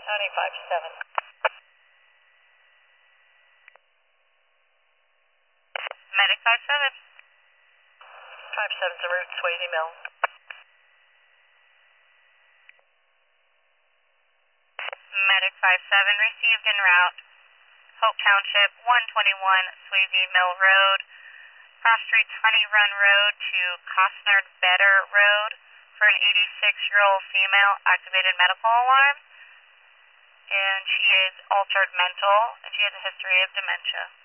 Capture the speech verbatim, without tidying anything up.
County five seven. Medic five seven. five seven's en route, Swayze Mill. Medic five seven received en route. Hope Township, one twenty-one Swayze Mill Road. Cross Streets Honey Run Road to Costner Better Road for an eighty-six-year-old female activated medical alarm. And she is altered mental, and she has a history of dementia.